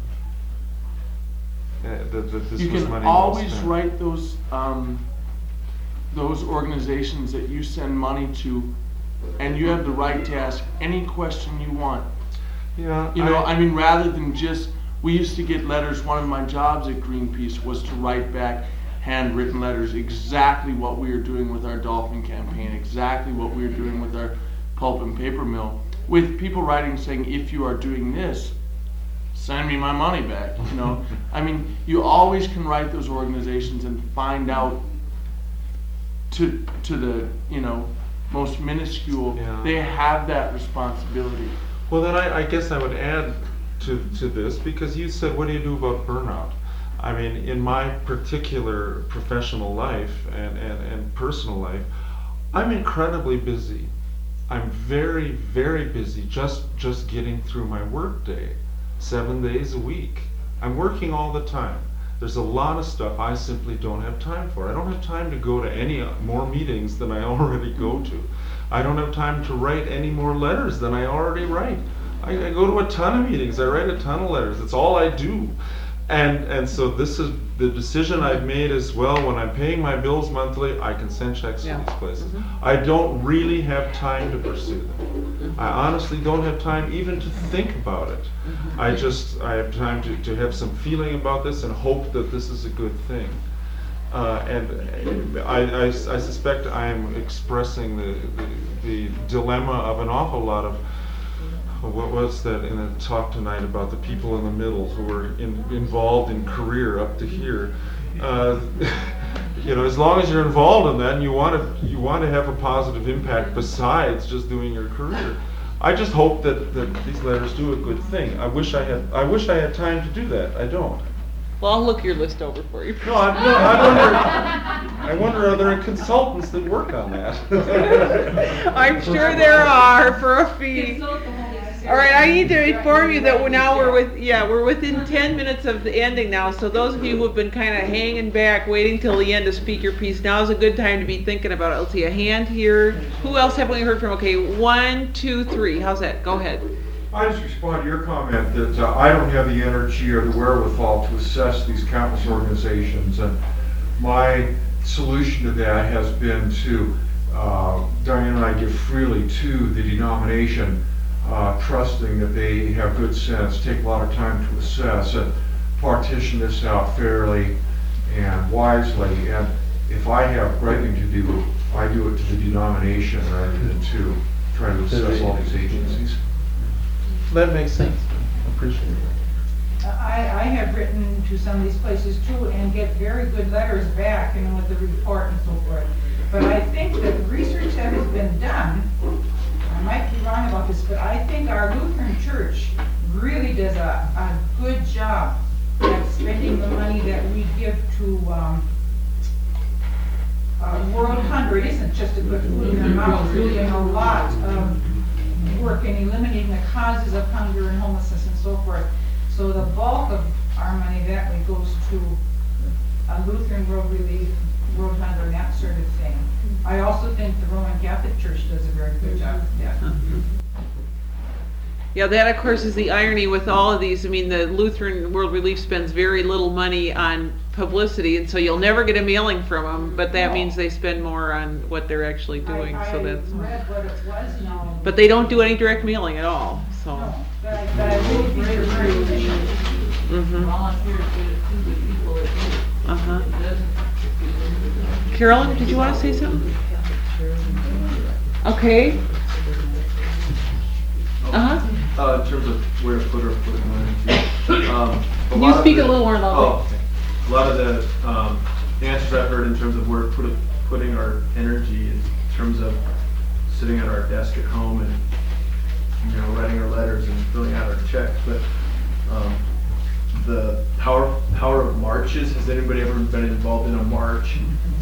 You can always write those organizations that you send money to, and you have the right to ask any question you want. Yeah. Rather than just. We used to get letters. One of my jobs at Greenpeace was to write back handwritten letters, exactly what we were doing with our dolphin campaign, exactly what we were doing with our pulp and paper mill, with people writing saying, if you are doing this, send me my money back. You always can write those organizations and find out to the most minuscule. Yeah. They have that responsibility. Well, then I guess I would add to this, because you said, what do you do about burnout? In my particular professional life and personal life, I'm incredibly busy. I'm very, very busy just getting through my work day, 7 days a week. I'm working all the time. There's a lot of stuff I simply don't have time for. I don't have time to go to any more meetings than I already go to. I don't have time to write any more letters than I already write. I go to a ton of meetings. I write a ton of letters. That's all I do. And so this is the decision I've made as well. When I'm paying my bills monthly, I can send checks to these places. I don't really have time to pursue them. I honestly don't have time even to think about it. I have time to have some feeling about this and hope that this is a good thing. And I suspect I am expressing the dilemma of an awful lot of, what was that in a talk tonight about the people in the middle who are involved in career up to here. You know, as long as you're involved in that and you want to have a positive impact besides just doing your career. I just hope that these letters do a good thing. I wish I had time to do that. I don't. Well, I'll look your list over for you. No, I wonder are there consultants that work on that? I'm sure there are for a fee. All right, I need to inform you that we're within 10 minutes of the ending now. So those of you who have been kind of hanging back, waiting till the end to speak your piece, now is a good time to be thinking about it. Let's see, a hand here. Who else haven't we heard from? Okay, 1, 2, 3. How's that? Go ahead. I just respond to your comment that I don't have the energy or the wherewithal to assess these countless organizations, and my solution to that has been to, Diane and I give freely to the denomination, trusting that they have good sense, take a lot of time to assess and partition this out fairly and wisely. And if I have griping to do, I do it to the denomination rather than to try to assess all these agencies. That makes sense. Appreciate it. I have written to some of these places too and get very good letters back, you know, with the report and so forth. But I think that the research that has been done, I might be wrong about this, but I think our Lutheran Church really does a good job at spending the money that we give to World Hunger. It isn't just a good food in their mouth, really doing a lot of work in eliminating the causes of hunger and homelessness and so forth. So the bulk of our money that way goes to Lutheran World Relief, World Hunger, and that sort of thing. I also think the Roman Catholic Church does a very good job of that. Yeah, that of course is the irony with all of these. I mean, the Lutheran World Relief spends very little money on publicity, and so you'll never get a mailing from them, but that means they spend more on what they're actually doing. So that's. Read what it was now. But they don't do any direct mailing at all. So. No, but I really think they're very efficient. Volunteers get it to the people that need it. Uh-huh. It doesn't. Carolyn, did you want to say something? Okay. In terms of where to put our money into. Can you speak a little more loudly? A lot of the answers I've heard in terms of where putting our energy in terms of sitting at our desk at home and, you know, writing our letters and filling out our checks. But the power of marches, has anybody ever been involved in a march?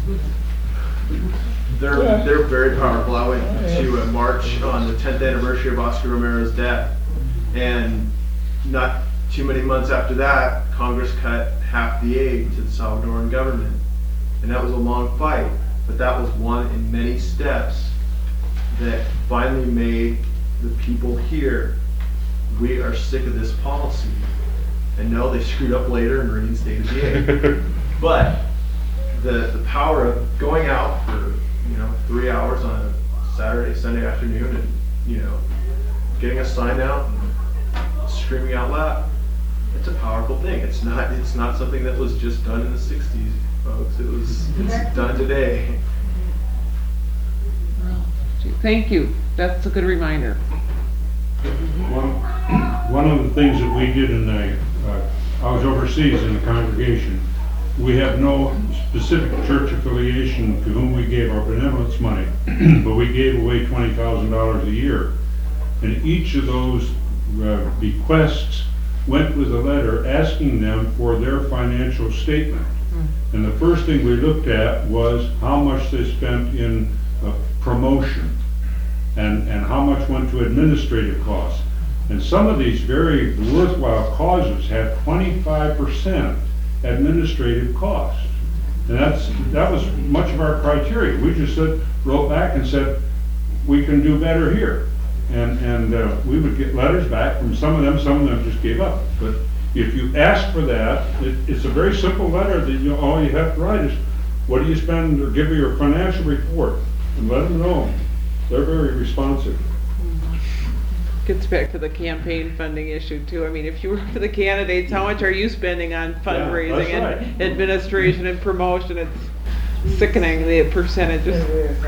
They're very powerful. I went to a march on the 10th anniversary of Oscar Romero's death, and not too many months after that, Congress cut half the aid to the Salvadoran government, and that was a long fight, but that was one in many steps that finally made the people here, we are sick of this policy. And no, they screwed up later and reinstated the aid. But the power of going out for 3 hours on a Saturday, Sunday afternoon, and getting a sign out and screaming out loud, it's a powerful thing. It's not something that was just done in the 60s, folks. It's done today. Thank you. That's a good reminder. One of the things that we did I was overseas in the congregation. We have no specific church affiliation to whom we gave our benevolence money, but we gave away $20,000 a year. And each of those bequests went with a letter asking them for their financial statement. And the first thing we looked at was how much they spent in promotion and how much went to administrative costs. And some of these very worthwhile causes had 25% administrative costs. And that was much of our criteria. We just wrote back and said, we can do better here. And we would get letters back from some of them just gave up. But if you ask for that, it's a very simple letter that all you have to write is, what do you spend, or give me your financial report, and let them know. They're very responsive. Gets back to the campaign funding issue too. I mean, if you work for the candidates, how much are you spending on fundraising that's and administration and promotion? It's sickening, the percentages.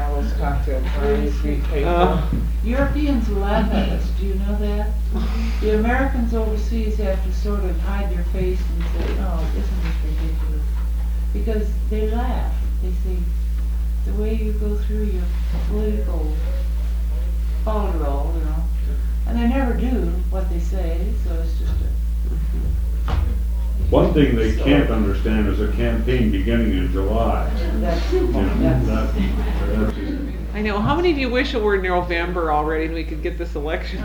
Europeans laugh at us, do you know that? The Americans overseas have to sort of hide their face and say, oh, isn't this ridiculous? Because they laugh. They say, the way you go through your political folderol, you know, and they never do what they say, so it's just a... One thing they can't understand is a campaign beginning in July. That's, You know, that's, that's just- I know. How many of you wish it were November already and we could get this election?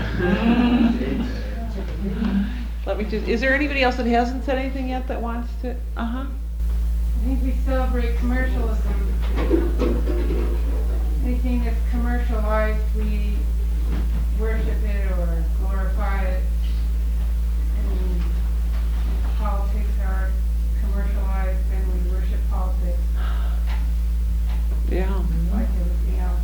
Let me just, is there anybody else that hasn't said anything yet that wants to? Uh-huh. I think we celebrate commercialism. Anything that's commercialized, we worship it or glorify it. And if politics are commercialized, then we worship politics Yeah. like everything else.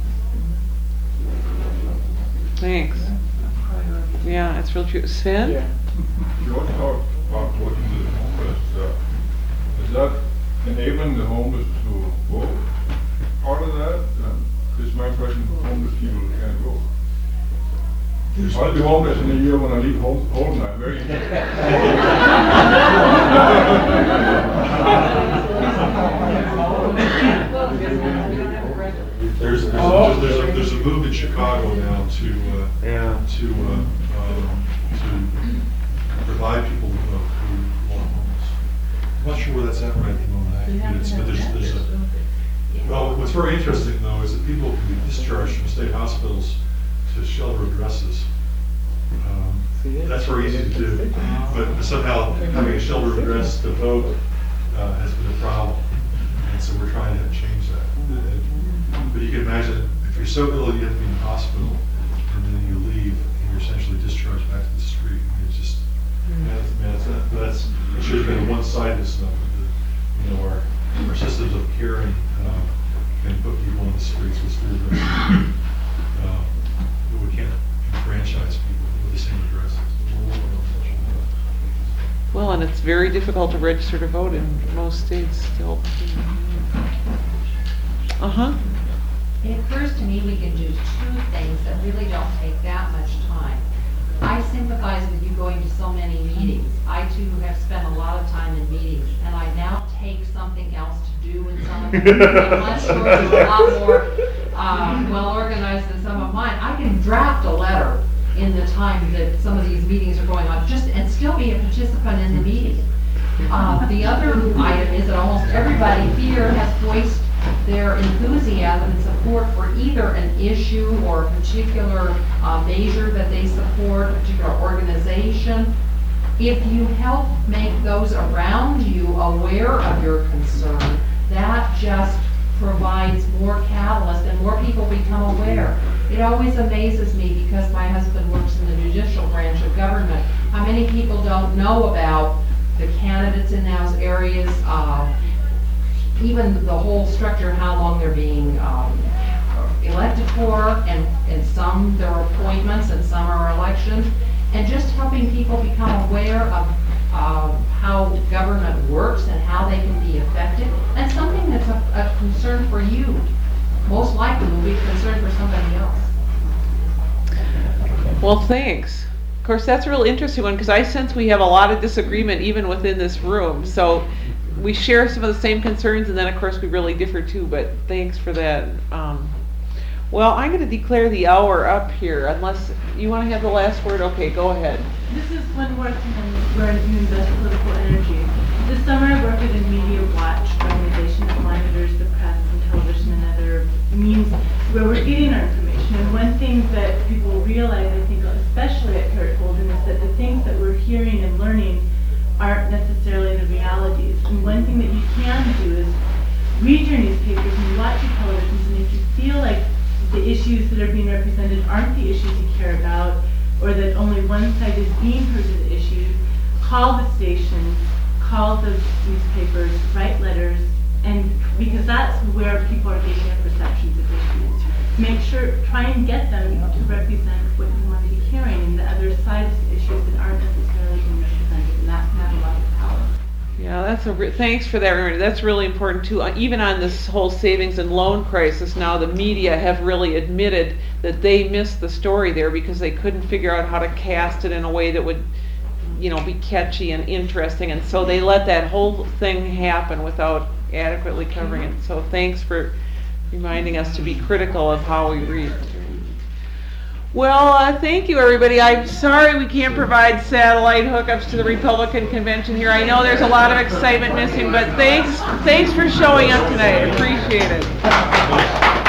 Thanks. Yeah, that's real true. Sven? You also talk about working with the homeless. Is that enabling the homeless to vote? Part of that is my impression homeless people can't vote. I'll be homeless in a year when I leave home now. Very There's a move in Chicago now to provide people who are homeless. I'm not sure where that's at right at the moment. But there's a, well, what's very interesting though is that people can be discharged from state hospitals to shelter addresses. That's very easy to do, but somehow having a shelter address to vote has been a problem, and so we're trying to change that. But you can imagine if you're so ill you have to be in the hospital, and then you leave, and you're essentially discharged back to the street. I mean, it's just, it should have been a one-sidedness of it. You know, our systems of caring can put people on the streets with street addresses. But we can't enfranchise people with the same addresses. Well, and it's very difficult to register to vote in most states still. Uh-huh. It occurs to me we can do two things that really don't take that much time. I sympathize with you going to so many meetings. I too have spent a lot of time in meetings, and I now take something else to do in some of them. I'm not sure it's a lot more well organized than some of mine. I can draft a letter in the time that some of these meetings are going on, and still be a participant in the meeting. The other item is that almost everybody here has voiced their enthusiasm and support for either an issue or a particular measure that they support, a particular organization. If you help make those around you aware of your concern, that just provides more catalyst and more people become aware. It always amazes me, because my husband works in the judicial branch of government, how many people don't know about the candidates in those areas, even the whole structure, how long they're being elected for, and some there are appointments and some are elections, and just helping people become aware of how government works and how they can be effective, and something that's a concern for you, most likely will be a concern for somebody else. Well, thanks. Of course, that's a real interesting one, because I sense we have a lot of disagreement even within this room. So we share some of the same concerns, and then of course we really differ too, but thanks for that. Well, I'm going to declare the hour up here, unless you want to have the last word. Okay, go ahead. This is one more thing where you invest political energy. This summer I worked with a Media Watch organization that monitors the press and television and other means where we're getting our information. And one thing that people realize, I think, especially at Kurt Holden, is that the things that we're hearing and learning aren't necessarily the realities. And one thing that you can do is read your newspapers and watch your televisions, and if you feel like the issues that are being represented aren't the issues you care about, or that only one side is being heard of the issues, call the station, call the newspapers, write letters, and because that's where people are getting their perceptions of issues. try and get them to represent what you want to be hearing and the other sides of issues that aren't necessarily being represented, and that can have a lot of power. Yeah, thanks for that reminder. That's really important too. Even on this whole savings and loan crisis now, the media have really admitted that they missed the story there because they couldn't figure out how to cast it in a way that would, be catchy and interesting, and so they let that whole thing happen without adequately covering it. So thanks for reminding us to be critical of how we read. Well, thank you, everybody. I'm sorry we can't provide satellite hookups to the Republican convention here. I know there's a lot of excitement missing, but thanks for showing up tonight. Appreciate it.